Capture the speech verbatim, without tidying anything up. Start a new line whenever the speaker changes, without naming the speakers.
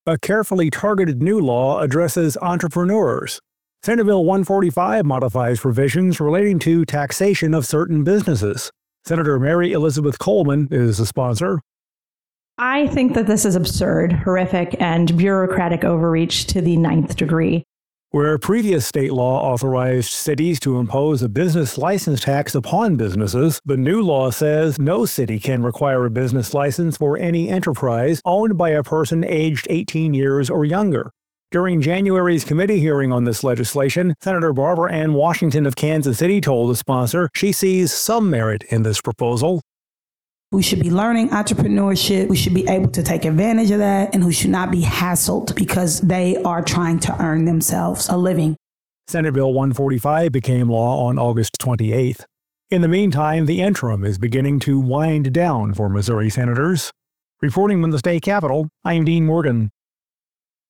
A carefully targeted new law addresses entrepreneurs. Senate Bill one forty-five modifies provisions relating to taxation of certain businesses. Senator Mary Elizabeth Coleman is the sponsor.
I think that this is absurd, horrific, and bureaucratic overreach to the ninth degree.
Where previous state law authorized cities to impose a business license tax upon businesses, the new law says no city can require a business license for any enterprise owned by a person aged eighteen years or younger. During January's committee hearing on this legislation, Senator Barbara Ann Washington of Kansas City told the sponsor she sees some merit in this proposal.
We should be learning entrepreneurship. We should be able to take advantage of that, and who should not be hassled because they are trying to earn themselves a living.
Senate Bill one forty-five became law on August twenty-eighth. In the meantime, the interim is beginning to wind down for Missouri senators. Reporting from the state capitol, I'm Dean Morgan.